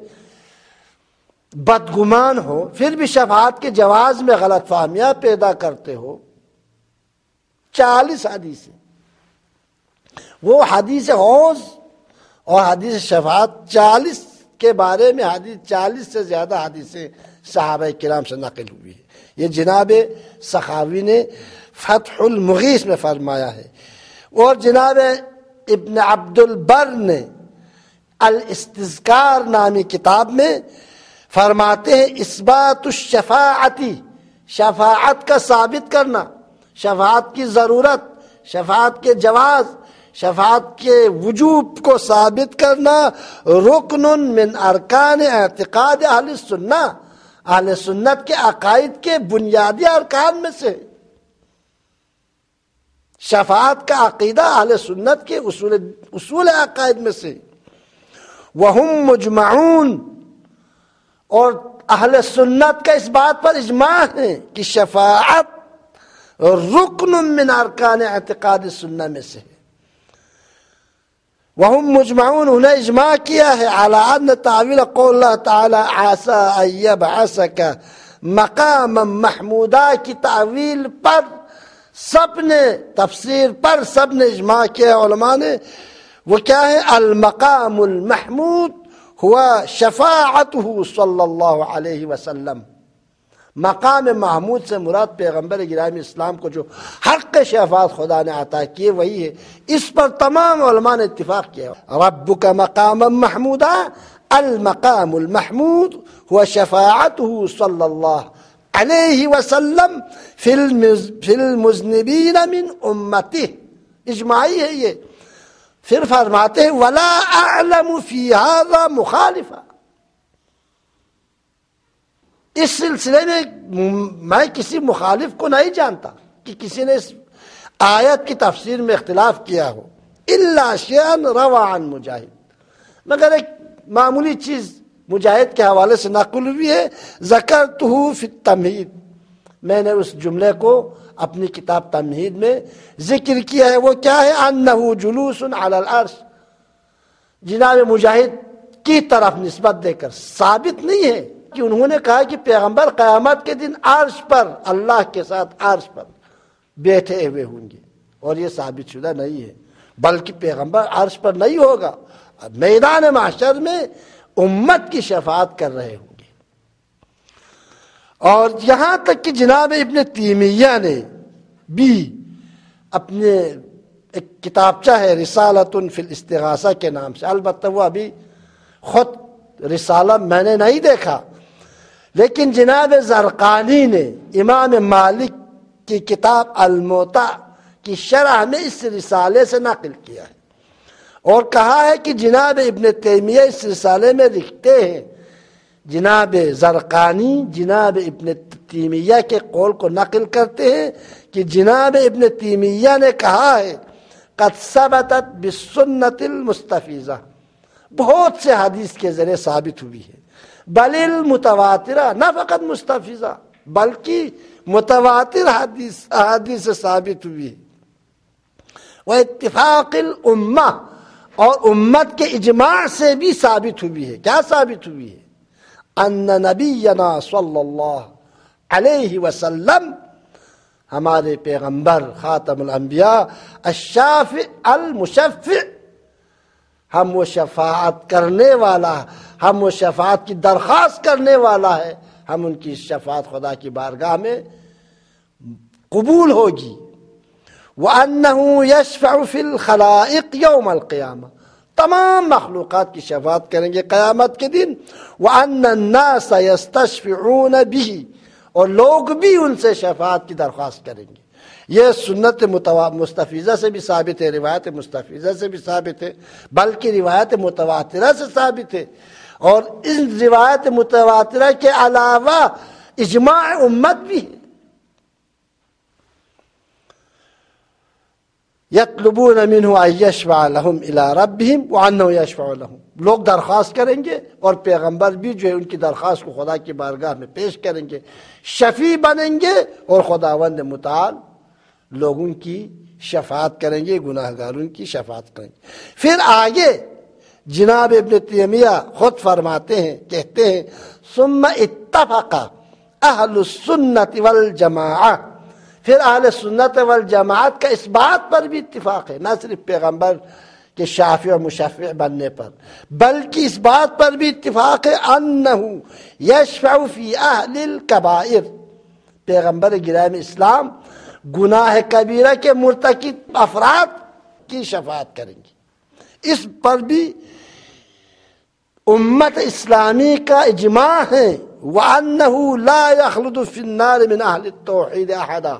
بدگمان ہو، پھر بھی شفاعت کے جواز میں غلط فہمیاں پیدا کرتے ہو۔ 40 حدیثیں، وہ حدیث حوض اور حدیث شفاعت 40 کے بارے میں 40 سے زیادہ حدیثیں صحابہ کرام سے نقل ہوئی ہے۔ یہ جناب سخاوی نے فتح المغیث میں فرمایا ہے۔ اور جناب ابن عبد البر نے الاستذکار نامی کتاب میں فرماتے ہیں اثبات الشفاعتی، شفاعت کا ثابت کرنا، شفاعت کی ضرورت، شفاعت کے جواز، شفاعت کے وجوب کو ثابت کرنا رکن من ارکان اعتقاد اہل سنہ، اہل سنت کے عقائد کے بنیادی ارکان میں سے، شفاعت کا عقیدہ اہل سنت کے اصول عقائد میں سے۔ وہم مجمعون، اور اہل سنت کا اس بات پر اجماع ہے کہ شفاعت رکن من ارکان اعتقاد سنہ میں سے ہے۔ وہم مجمعون، انہیں اجماع کیا ہے علی ان تعویل قول اللہ تعالی عسیٰ ان یبعثک مقاما محمودا کی تعویل پر سب نے، تفسیر پر سب نے اجماع کیا علماء نے۔ وہ کیا ہے؟ المقام المحمود ہوا شفاعتہ صلی اللہ علیہ وسلم، مقام محمود سے مراد پیغمبر گرامی اسلام کو جو حق شفاعت خدا نے عطا کیے وہی ہے۔ اس پر تمام علماء نے اتفاق کیا۔ ربک مقاما محمودا، المقام المحمود هو شفاعته صلی اللہ علیہ وسلم فی المذنبین من امتہ، اجماعی ہے یہ۔ پھر فرماتے ہیں ولا اعلم فی ھذا مخالفا، اس سلسلے میں میں کسی مخالف کو نہیں جانتا کہ کسی نے اس آیت کی تفسیر میں اختلاف کیا ہو، الا شیئا روى عن مجاہد، مگر ایک معمولی چیز مجاہد کے حوالے سے نقل ہوئی ہے، ذکرتہ فی التمہید، میں نے اس جملے کو اپنی کتاب تمہید میں ذکر کیا ہے۔ وہ کیا ہے؟ انہ جلوس علی العرش، جناب مجاہد کی طرف نسبت دے کر ثابت نہیں ہے کہ انہوں نے کہا کہ پیغمبر قیامت کے دن عرش پر اللہ کے ساتھ عرش پر بیٹھے ہوئے ہوں گے، اور یہ ثابت شدہ نہیں ہے، بلکہ پیغمبر عرش پر نہیں ہوگا، میدان محشر میں امت کی شفاعت کر رہے ہوں گے۔ اور یہاں تک کہ جناب ابن تیمیہ نے بھی اپنے ایک کتابچہ ہے رسالۃ فی الاستغاثہ کے نام سے، البتہ وہ ابھی خود رسالہ میں نے نہیں دیکھا، لیکن جناب زرقانی نے امام مالک کی کتاب الموطا کی شرح میں اس رسالے سے نقل کیا ہے، اور کہا ہے کہ جناب ابن تیمیہ اس رسالے میں لکھتے ہیں، جناب زرقانی جناب ابن تیمیہ کے قول کو نقل کرتے ہیں کہ جناب ابن تیمیہ نے کہا ہے قد ثبتت بالسنت المستفیضہ، بہت سے حدیث کے ذریعے ثابت ہوئی ہے، بل المتواترہ، نہ فقط مستفیضہ بلکہ متواتر حدیث سے ثابت ہوئی ہے، واتفاق الامہ، اور امت کے اجماع سے بھی ثابت ہوئی ہے۔ کیا ثابت ہوئی ہے؟ ان نبینا صلی اللہ علیہ وسلم، ہمارے پیغمبر خاتم الانبیاء، الشافع المشفع، ہم وہ شفاعت کرنے والا، ہم وہ شفاعت کی درخواست کرنے والا ہے، ہم ان کی شفاعت خدا کی بارگاہ میں قبول ہوگی۔ وَأَنَّهُ يَشْفَعُ فِي الْخَلَائِقِ يَوْمَ الْقِيَامَةِ، تمام مخلوقات کی شفاعت کریں گے قیامت کے دن۔ وَأَنَّ النَّاسَ يَسْتَشْفِعُونَ بِهِ، اور لوگ بھی ان سے شفاعت کی درخواست کریں گے۔ یہ سنت مستفیضہ سے بھی ثابت ہے، روایت مستفیضہ سے بھی ثابت ہے، بلکہ روایت متواترہ سے ثابت ہے، اور ان روایت متواترہ کے علاوہ اجماع امت بھی ہے۔ یطلبون منہ ان یشفع لہم الی ربہم وانہ یشفع لہم، لوگ درخواست کریں گے اور پیغمبر بھی جو ہے ان کی درخواست کو خدا کی بارگاہ میں پیش کریں گے، شفیع بنیں گے، اور خداوند متعال لوگوں کی شفاعت کریں گے، گناہگاروں کی شفاعت کریں گے۔ پھر آگے جناب ابن تیمیہ خود فرماتے ہیں، کہتے ہیں ثم اتفق اہل السنت والجماعہ، پھر اہل سنت والجماعت کا اس بات پر بھی اتفاق ہے، نہ صرف پیغمبر کے شافع و مشفع بننے پر، بلکہ اس بات پر بھی اتفاق ہے انہ یشفع فی اہل الکبائر، پیغمبر گرامی اسلام گناہ کبیرہ کے مرتکب افراد کی شفاعت کریں گے۔ اس پر بھی امت اسلامی کا اجماع ہے۔ وَأَنَّهُ لَا يَخْلُدُ فِي النَّارِ مِنْ أَهْلِ التَّوْحِيدِ أَحَدًا،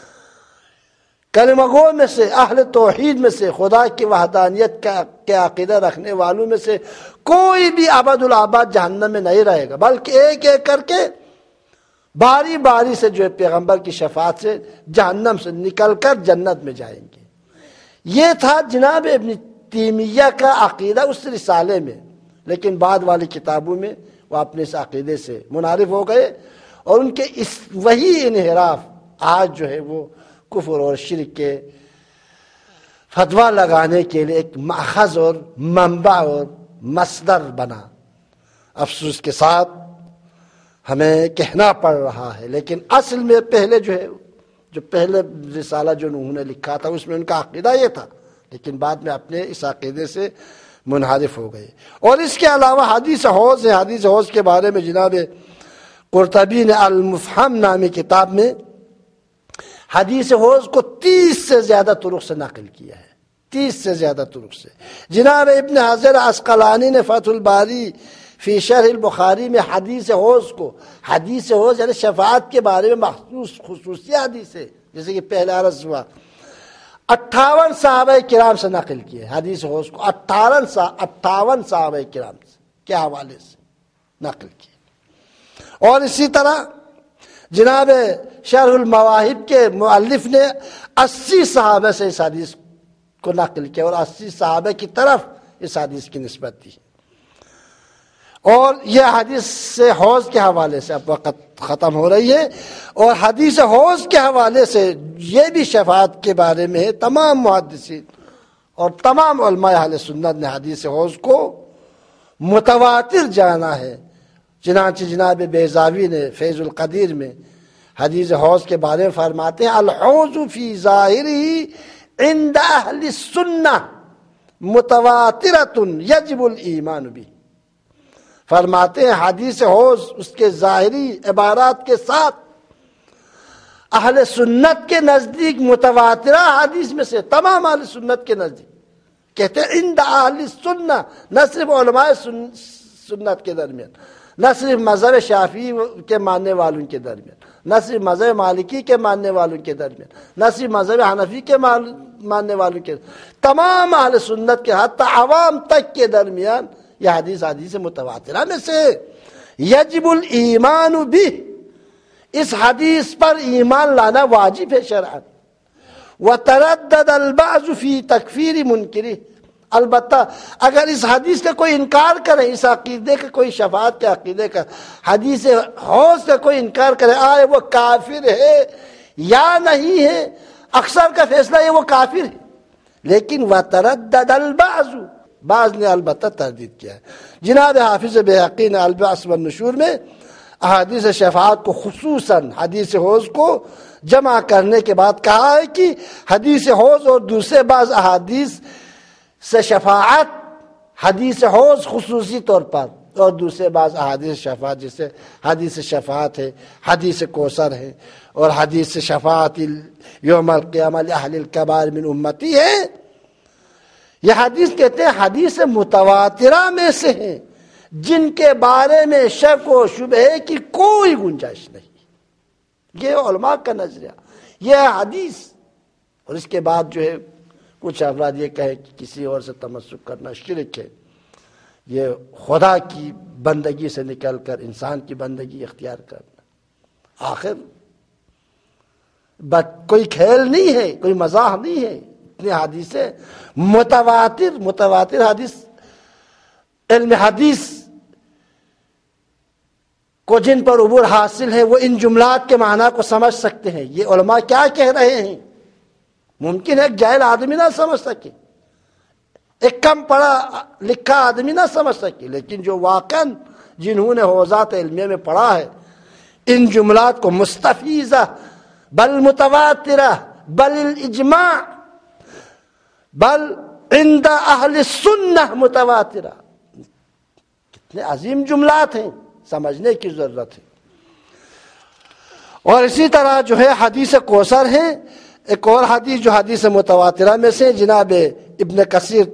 کلمہ گو میں سے، اہل توحید میں سے، خدا کی وحدانیت کے عقیدہ رکھنے والوں میں سے کوئی بھی ابد الآباد جہنم میں نہیں رہے گا، بلکہ ایک ایک کر کے باری باری سے جو ہے پیغمبر کی شفاعت سے جہنم سے نکل کر جنت میں جائیں گے۔ یہ تھا جناب ابن تیمیہ کا عقیدہ اس رسالے میں، لیکن بعد والی کتابوں میں وہ اپنے اس عقیدے سے منحرف ہو گئے، اور ان کے اس وہی انحراف آج جو ہے وہ کفر اور شرک کے فتویٰ لگانے کے لیے ایک ماخذ اور منبع اور مصدر بنا۔ افسوس کے ساتھ ہمیں کہنا پڑ رہا ہے، لیکن اصل میں پہلے جو پہلے رسالہ جو انہوں نے لکھا تھا اس میں ان کا عقیدہ یہ تھا، لیکن بعد میں اپنے اس عقیدے سے منحرف ہو گئے۔ اور اس کے علاوہ حدیث حوض ہے، حدیث حوض کے بارے میں جناب قرطبی نے المفہم نامی کتاب میں حدیث حوض کو 30 سے زیادہ طرق سے نقل کیا ہے، 30 سے زیادہ طرق سے۔ جناب ابن حجر عسقلانی نے فتح الباری فی شرح البخاری میں حدیث حوض کو، حدیث حوض یعنی شفاعت کے بارے میں مخصوص خصوصی حدیث ہے، جیسے کہ پہلا عرض ہوا، 58 صحابہ کرام سے نقل کیے حدیث حوض کو، 58 صحابہ کرام کے حوالے سے نقل کیے۔ اور اسی طرح جناب شرح المواہب کے مؤلف نے 80 صحابہ سے اس حدیث کو نقل کیا اور 80 صحابہ کی طرف اس حدیث کی نسبت دی۔ اور یہ حدیث سے حوض کے حوالے سے، اب وقت ختم ہو رہی ہے، اور حدیث حوض کے حوالے سے یہ بھی شفاعت کے بارے میں ہے۔ تمام محدثین اور تمام علماء اہل سنت نے حدیث حوض کو متواتر جانا ہے۔ چنانچہ جناب بیضاوی نے فیض القدیر میں حدیث حوض کے بارے میں فرماتے ہیں، الحوض فی ظاہرہ عند اہل السنہ متواترۃ یجب الایمان بہ۔ فرماتے ہیں حدیث حوض اس کے ظاہری عبارات کے ساتھ اہل سنت کے نزدیک متواترہ حدیث میں سے، تمام اہل سنت کے نزدیک، کہتے ہیں عند اہل السنہ، نہ صرف علماء سنت کے درمیان، نہ صرف مذہب شافعی کے ماننے والوں کے درمیان، نہ صرف مذہب مالکی کے ماننے والوں کے درمیان، نہ صرف مذہب حنفی کے ماننے والوں کے، تمام اہل سنت کے حتی عوام تک کے درمیان یہ حدیث متواترہ میں سے یجب الایمان بہ، اس حدیث پر ایمان لانا واجب ہے شرعاً۔ وتردد البعض فی تکفیر منکرہ، البتہ اگر اس حدیث کا کوئی انکار کرے، اس عقیدے کا، کوئی شفاعت کے عقیدے کا، حدیث حوض کا کوئی انکار کرے، آئے وہ کافر ہے یا نہیں ہے، اکثر کا فیصلہ یہ وہ کافر ہے، لیکن وتردد البعض، بعض نے البتہ تردید کیا ہے۔ جناب حافظ بیہقی نے البعث والنشور میں احادیث شفاعت کو، خصوصاً حدیث حوض کو جمع کرنے کے بعد کہا ہے کہ حدیث حوض اور دوسرے بعض احادیث سے شفاعت، حدیث حوض خصوصی طور پر اور دوسرے بعض احادیث شفاعت، جیسے حدیث شفاعت ہے، حدیث کوثر ہے، اور حدیث شفاعت یوم القیامہ لأہل الکبائر من امتی ہے، یہ حدیث کہتے ہیں حدیث متواترہ میں سے ہیں جن کے بارے میں شک و شبہ کی کوئی گنجائش نہیں۔ یہ علماء کا نظریہ، یہ حدیث۔ اور اس کے بعد جو ہے کچھ افراد یہ کہے کہ کسی اور سے تمسک کرنا شرک ہے، یہ خدا کی بندگی سے نکل کر انسان کی بندگی اختیار کرنا۔ آخر کوئی کھیل نہیں ہے، کوئی مزاح نہیں ہے، اتنے حدیثیں متواتر حدیث، علم حدیث کو جن پر عبور حاصل ہے وہ ان جملات کے معنی کو سمجھ سکتے ہیں۔ یہ علماء کیا کہہ رہے ہیں ممکن ہے ایک جاہل آدمی نہ سمجھ سکے، ایک کم پڑھا لکھا آدمی نہ سمجھ سکے، لیکن جو واقعاً جنہوں نے حوزات علمیہ میں پڑھا ہے، ان جملات کو مستفیضہ بل متواترہ بل الاجماع بل عند اہل السنہ متواترہ، کتنے عظیم جملات ہیں، سمجھنے کی ضرورت ہے۔ اور اسی طرح جو ہے حدیث کوثر ہے، ایک اور حدیث جو حدیث متواترہ میں سے، جناب ابن کثیر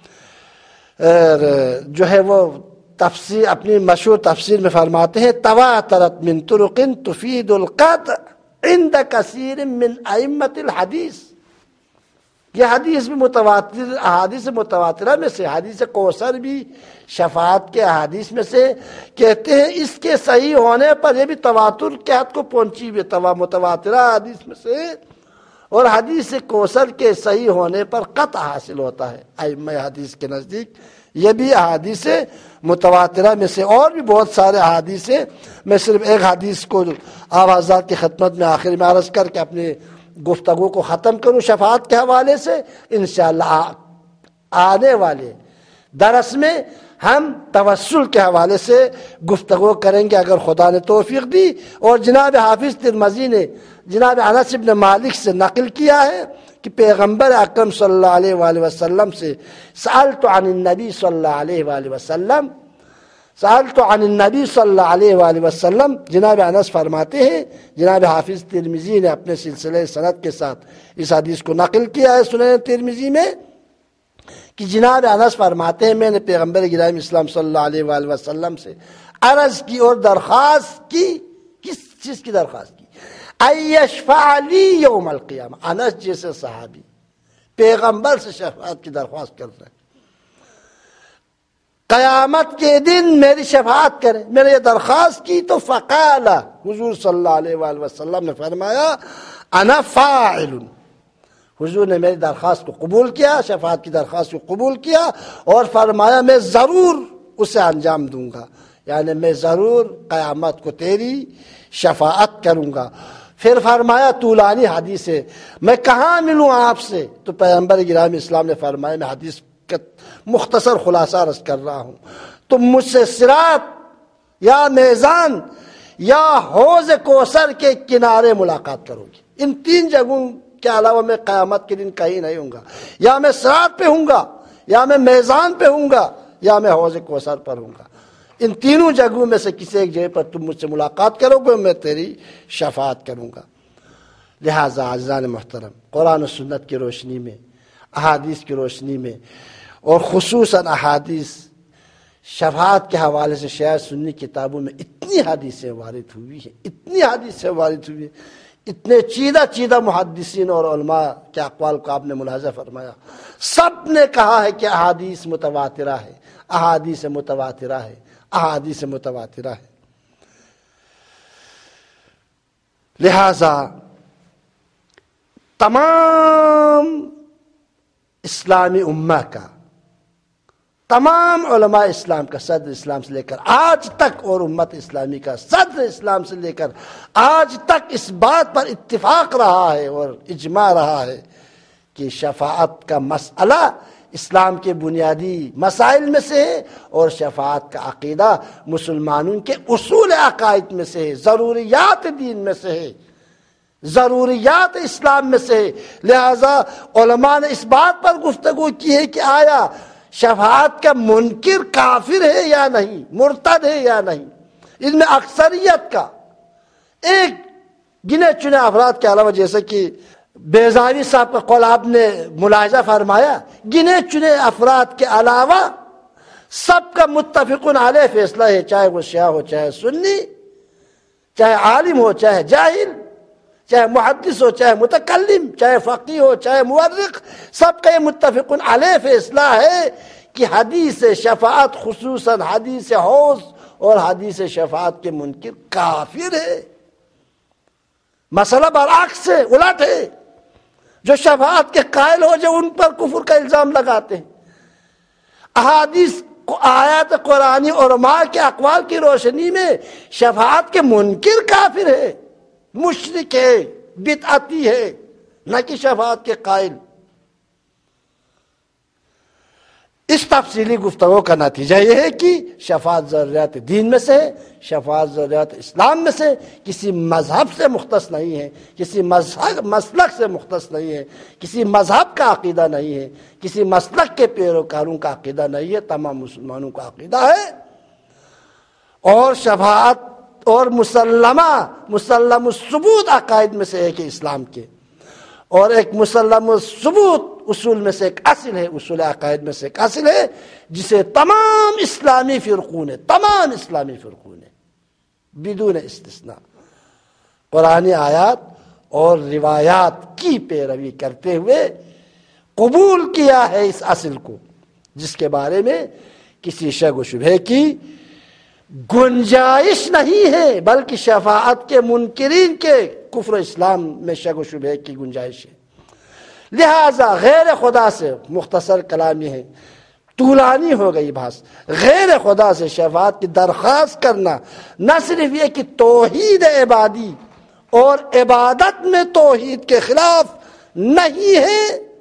جو ہے وہ تفسیر، اپنی مشہور تفسیر میں فرماتے ہیں، تواترت من طرق تفید القطع عند کثیر من ائمۃ الحدیث، یہ حدیث بھی متواتر، احادیث متواترہ میں سے، حدیث کوثر بھی شفاعت کے احادیث میں سے، کہتے ہیں اس کے صحیح ہونے پر یہ بھی تواتر کے حد کو پہنچی ہوئی متواترہ حدیث میں سے، اور حدیث کوثر کے صحیح ہونے پر قطع حاصل ہوتا ہے ائمہ حدیث کے نزدیک۔ یہ بھی احادیث متواترہ میں سے، اور بھی بہت سارے احادیث ہیں۔ میں صرف ایک حدیث کو آپ حضرات کی خدمت میں آخر میں عرض کر کے اپنی گفتگو کو ختم کروں شفاعت کے حوالے سے۔ انشاءاللہ آنے والے درس میں ہم توسل کے حوالے سے گفتگو کریں گے اگر خدا نے توفیق دی۔ اور جناب حافظ ترمذی نے جناب انس بن مالک سے نقل کیا ہے کہ پیغمبر اکرم صلی اللہ علیہ وآلہ وسلم سے سألت عن النبی صلی اللہ علیہ وآلہ وسلم، سألت عن النبی صلی اللہ علیہ وآلہ وسلم، جناب انس فرماتے ہیں، جناب حافظ ترمذی نے اپنے سلسلہ سند کے ساتھ اس حدیث کو نقل کیا ہے سنن ترمذی میں، کہ جناب انس فرماتے ہیں میں نے پیغمبر گرامی اسلام صلی اللہ علیہ وآلہ وسلم سے عرض کی اور درخواست کی، کس چیز کی درخواست کی؟ ان یشفع لی یوم القیامہ، انس جیسے صحابی پیغمبر سے شفاعت کی درخواست کر رہے ہیں، قیامت کے دن میری شفاعت کرے، میں نے یہ درخواست کی تو فقال، حضور صلی اللہ علیہ وآلہ وسلم نے فرمایا انا فاعل، حضور نے میری درخواست کو قبول کیا، شفاعت کی درخواست کو قبول کیا اور فرمایا میں ضرور اسے انجام دوں گا، یعنی میں ضرور قیامت کو تیری شفاعت کروں گا۔ پھر فرمایا طولانی حدیث ہے، میں کہاں ملوں آپ سے؟ تو پیغمبر گرامی اسلام نے فرمایا میں حدیث کا مختصر خلاصہ عرض کر رہا ہوں، تم مجھ سے صراط یا میزان یا حوض کوثر کے کنارے ملاقات کرو گی، ان تین جگہوں کے علاوہ میں قیامت کے دن کہیں نہیں ہوں گا، یا میں صراط پہ ہوں گا، یا میں میزان پہ ہوں گا، یا میں حوض کوثر پر ہوں گا، ان تینوں جگہوں میں سے کسی ایک جگہ پر تم مجھ سے ملاقات کرو گے، میں تیری شفاعت کروں گا۔ لہٰذا عزیزان محترم، قرآن و سنت کی روشنی میں، احادیث کی روشنی میں، اور خصوصاً احادیث شفاعت کے حوالے سے شیعہ سنی کتابوں میں اتنی حدیثیں وارد ہوئی ہیں، اتنی حدیثیں وارد ہوئی ہیں، اتنے چیدہ محدثین اور علماء کے اقوال کو آپ نے ملاحظہ فرمایا، سب نے کہا ہے کہ احادیث متواترہ ہے، احادیث متواترہ ہے، احادیث متواترہ ہے۔ لہذا تمام اسلامی امہ کا، تمام علماء اسلام کا، صدر اسلام سے لے کر آج تک، اور امت اسلامی کا صدر اسلام سے لے کر آج تک اس بات پر اتفاق رہا ہے اور اجماع رہا ہے کہ شفاعت کا مسئلہ اسلام کے بنیادی مسائل میں سے ہے، اور شفاعت کا عقیدہ مسلمانوں کے اصول عقائد میں سے ہے، ضروریات دین میں سے ہے، ضروریات اسلام میں سے ہے۔ لہذا علماء نے اس بات پر گفتگو کی ہے کہ آیا شفاعت کا منکر کافر ہے یا نہیں، مرتد ہے یا نہیں۔ ان میں اکثریت کا، ایک گنے چنے افراد کے علاوہ، جیسے کہ بیضاوی صاحب کا قول آپ نے ملاحظہ فرمایا، گنے چنے افراد کے علاوہ سب کا متفقن علیہ فیصلہ ہے، چاہے وہ شیعہ ہو، چاہے سنی، چاہے عالم ہو، چاہے جاہل، چاہے محدث ہو، چاہے متکلم، چاہے فقیہ ہو، چاہے مورخ، سب کا یہ متفقن علیہ فیصلہ ہے کہ حدیث شفاعت، خصوصاً حدیث حوض اور حدیث شفاعت کے منکر کافر ہے۔ مسئلہ برعکس ہے، الٹ ہے، جو شفاعت کے قائل ہو جو ان پر کفر کا الزام لگاتے ہیں۔ احادیث آیات قرآنی اور علماء کے اقوال کی روشنی میں شفاعت کے منکر کافر ہے، مشرک ہے، بدعتی ہے، نہ کہ شفاعت کے قائل۔ اس تفصیلی گفتگو کا نتیجہ یہ ہے کہ شفاعت ضروریات دین میں سے ہے، شفاعت ضروریات اسلام میں سے، کسی مذہب سے مختص نہیں ہے، کسی مسلک سے مختص نہیں ہے، کسی مذہب کا عقیدہ نہیں ہے، کسی مسلک کے پیروکاروں کا عقیدہ نہیں ہے، تمام مسلمانوں کا عقیدہ ہے۔ اور شفاعت اور مسلم الثبوت عقائد میں سے ایک ہے اسلام کے، اور ایک مسلم الثبوت اصول میں سے ایک اصل ہے، اصول عقائد میں سے ایک اصل ہے، جسے تمام اسلامی فرقوں نے بدون استثناء قرآنی آیات اور روایات کی پیروی کرتے ہوئے قبول کیا ہے، اس اصل کو، جس کے بارے میں کسی شک و شبہ کی گنجائش نہیں ہے، بلکہ شفاعت کے منکرین کے کفر اسلام میں شک و شبہ کی گنجائش ہے۔ لہذا غیر خدا سے، مختصر کلامی ہے، طولانی ہو گئی بحث، غیر خدا سے شفاعت کی درخواست کرنا نہ صرف یہ کہ توحید عبادی اور عبادت میں توحید کے خلاف نہیں ہے،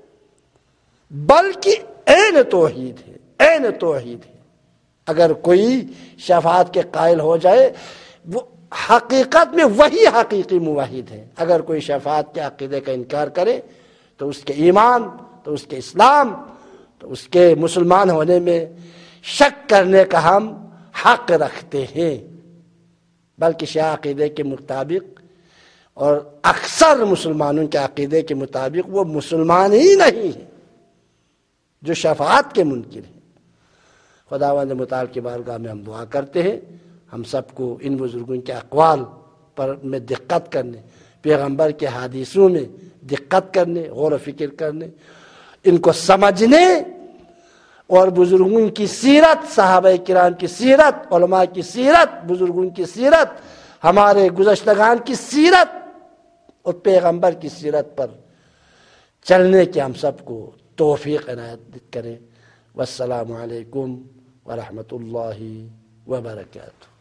بلکہ عین توحید ہے، عین توحید ہے۔ اگر کوئی شفاعت کے قائل ہو جائے، وہ حقیقت میں وہی حقیقی موحد ہے۔ اگر کوئی شفاعت کے عقیدے کا انکار کرے تو اس کے ایمان، تو اس کے اسلام، تو اس کے مسلمان ہونے میں شک کرنے کا ہم حق رکھتے ہیں، بلکہ شیعہ عقیدے کے مطابق اور اکثر مسلمانوں کے عقیدے کے مطابق وہ مسلمان ہی نہیں ہیں جو شفاعت کے منکر ہیں۔ خداوند متعال کی بارگاہ میں ہم دعا کرتے ہیں ہم سب کو ان بزرگوں کے اقوال پر میں دقت کرنے، پیغمبر کے حدیثوں میں دقت کرنے، غور و فکر کرنے، ان کو سمجھنے اور بزرگوں کی سیرت، صحابہ کرام کی سیرت، علماء کی سیرت، بزرگوں کی سیرت، ہمارے گزشتگان کی سیرت اور پیغمبر کی سیرت پر چلنے کی ہم سب کو توفیق عنایت کریں۔ والسلام علیکم ورحمۃ اللہ وبرکاتہ۔